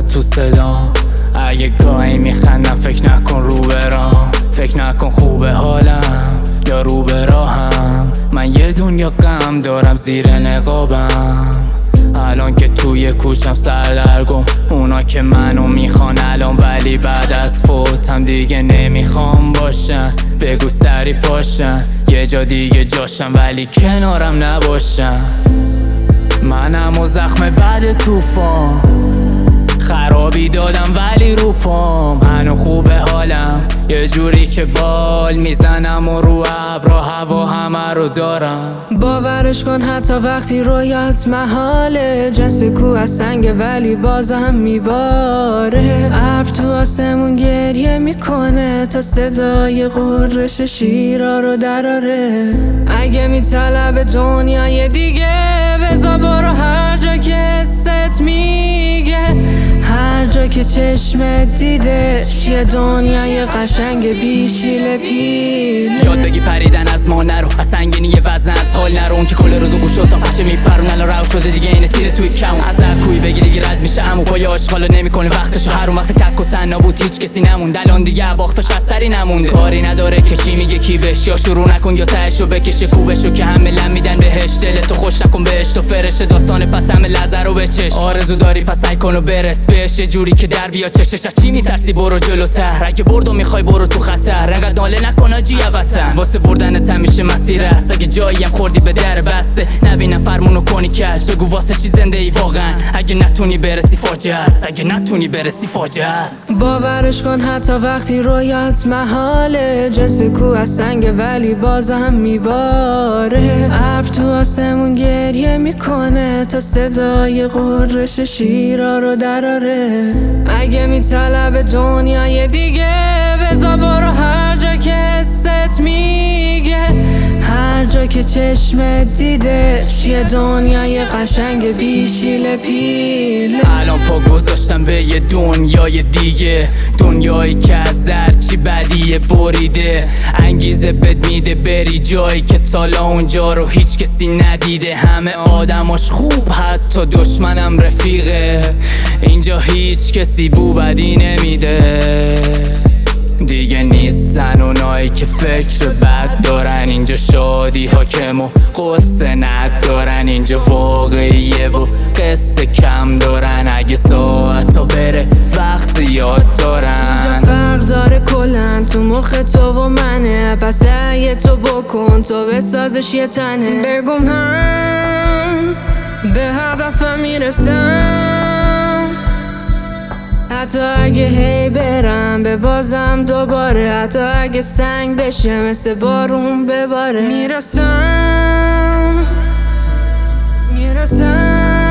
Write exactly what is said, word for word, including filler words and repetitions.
تو صدام. اگه گاهی میخندم فکر نکن رو برام، فکر نکن خوبه حالم یا رو به راهم. من یه دنیا غم دارم زیر نقابم، الان که توی کوچم سردرگم. اونا که منو میخوان الان ولی بعد از فوتم دیگه نمیخوام باشن. بگو سری پاشن یه جا دیگه جاشم ولی کنارم نباشن. منم و زخم بعد توفان، خرابی دادم ولی رو پام هنو خوبه حالم. یه جوری که بال میزنم و رو ابرا هوا همه رو دارم. باورش کن حتی وقتی رویات محاله، جنس کو از سنگ ولی بازم میباره. ابر تو آسمون گریه میکنه تا صدای غرش شیرا رو دراره. اگه میطلب دنیای دیگه بذار برو هر جا که ست میگه، هر جا که چشمت دیدش یه دنیای قشنگ بیشیل پیل. یاد بگی پریدن از ما نرو، از سنگینی یه وزن از حال نرو. اون که کل روزو گوشو تا پشه میپرون الان رو شده دیگه اینه تیره توی کمون. از هر کوی بگی دیگه رد میشه امو پای آشغالا نمیکنه وقتشو. هر اون وقت تک و تنها بود هیچ کسی نموند، الان دیگه باختاش از سری نمونده. کاری نداره که چی میگه کی بهش، یا شروع نکن یا تهشو بکشه کوبشو که همه لم میدن بهش. دلتو خوش نکن بهش تو فرشه داستان پتم لحظه رو بچش. آرزو داری پس سعی کن و برس بهش یه جوری که در بیا چشش. از چی میترسی برو جلوتر، اگه بردو میخوای برو تو خطر. انقدر ناله نکن آجی وطن، واسه بردنت همیشه مسیر است. اگه جایی هم خوردی به در بسته نبینم فرمونو کنی کش. بگو واسه چی زنده ای واقعا، اگه نتونی برسی فاجعه است. اگه نتونی برسی فاجعه است. باورش کن حتی وقتی رویات محاله، جنس کو از سنگ ولی بازم میباره. ابر تو آسمون گریه میکنه تا صدای غرش شیرا رو دراره. اگه میطلب دنیای دیگه بذار برو هر جا که ست میگه، هر جا که چشمت دیدش یه دنیای قشنگ بیشیل پیل. الان پا گذاشتم به یه دنیای دیگه، دنیایی که از هرچی بدیه بریده. انگیزه بد میده بری جایی که تالا اونجا رو هیچ کسی ندیده. همه آدماش خوب حتی دشمنم رفیقه، اینجا هیچ کسی بو بدی نمیده. دیگه نیستن اونایی که فکر بد دارن، اینجا شادی حاکم و قصه ندارن. اینجا واقعیه و قصه کم دارن، اگه ساعتا بره وقت زیاد دارن. اینجا فرق داره کلن تو مخ تو و منه، پس سعی تو بکن تو بسازش یه تنه. بگم هم به هدفم میرسم، حتی اگه هی برم به بازم دوباره. حتی اگه سنگ بشه مثل بارون بباره. میرسم میرسم